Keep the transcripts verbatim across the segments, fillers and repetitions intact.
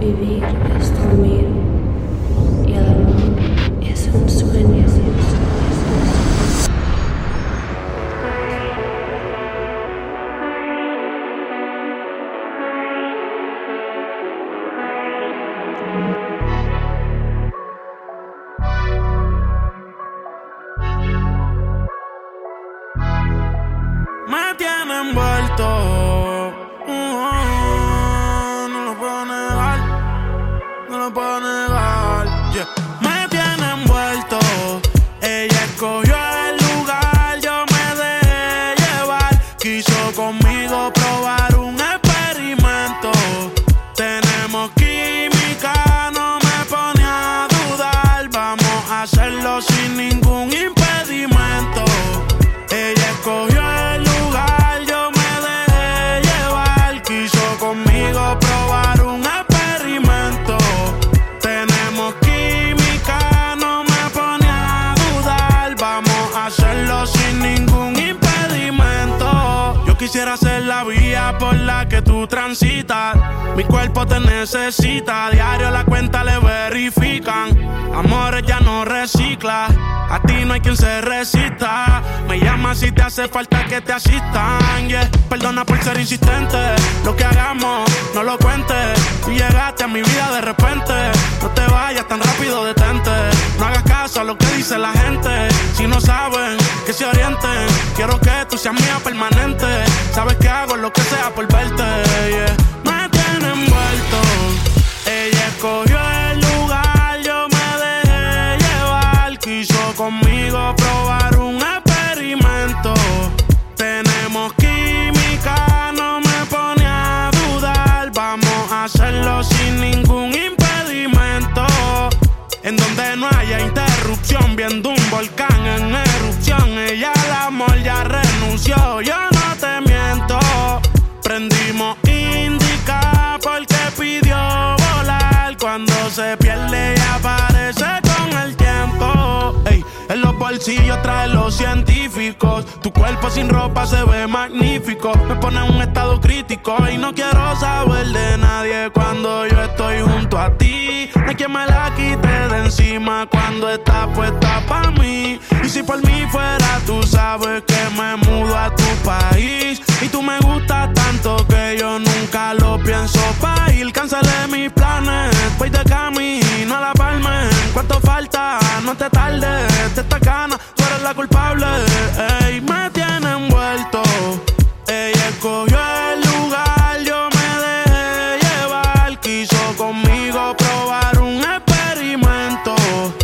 Vivir es dormir y el amor es un sueño. Me tiene envuelto, uh, no lo puedo negar, no lo puedo negar, yeah. Me tiene envuelto, ella escogió el lugar, yo me dejé llevar, quiso conmigo probar un experimento, tenemos química, no me pone a dudar, vamos a hacerlo sin ningún impedimento, ella escogió el lugar, yo me dejé llevar, quiso conmigo probar un experimento, tenemos química, no me pone a dudar, vamos a hacerlo sin ningún impedimento, yo quisiera ser la vía por la que tú transitas, mi cuerpo te necesita, a diario la cuenta le verifican, amores ya no recicla, a ti no hay quien se resista, me llama si te hace falta que te asistan, yeah. Perdona por ser insistente, lo que hagamos no lo cuentes, tú llegaste a mi vida de repente, no te vayas tan rápido, detente, no hagas caso a lo que dice la gente, si no saben que se orienten, quiero que tú seas mía permanente, sabes que hago lo que sea por verte, yeah. Me tiene envuelto, ella escogió el lugar, yo me dejé llevar, quiso conmigo probar un experimento, tenemos química, no me pone a dudar, vamos a hacerlo sin ningún impedimento, en donde no haya interrupción, viendo un volcán en erupción, ella al amor ya renunció, yo no te miento, prendimos indica porque pidió volar, cuando se pierde y aparece con el tiempo, ey, en los bolsillos trae los científicos, tu cuerpo sin ropa se ve magnífico, me pone en un estado crítico y no quiero saber de nadie cuando yo estoy junto a ti, no hay quien me la quite de encima cuando está puesta pa' mí, y si por mí fuera tú sabes que me mudo a tu país, y tú me gustas tanto que yo nunca lo pienso pa' ir, cancelé mis planes, voy de camino a la Palma, ¿cuánto falta? No te tardes, de esta cana, tú eres la culpable, ey, me tiene envuelto, ella escogió el lugar, yo me dejé llevar, quiso conmigo probar un experimento,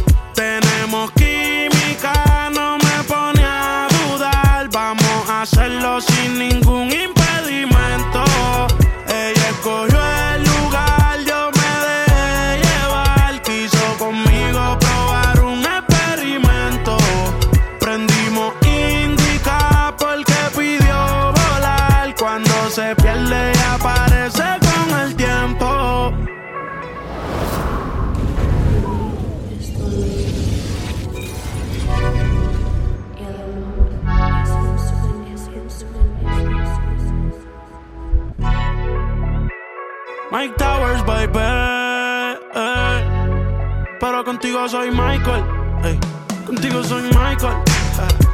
tenemos química, no me pone a dudar, vamos a hacerlo sin ningún impedimento, ella escogió el lugar, yo me dejé llevar, quiso conmigo probar un experimento, prendimos indica porque pidió volar, cuando se pierde y aparece con el tiempo. Es dormir y el amor es un sueño, es un sueño, es un sueño. Mike Towers, baby, ey. Pero contigo soy Michael, ey. Contigo soy Michael, ey.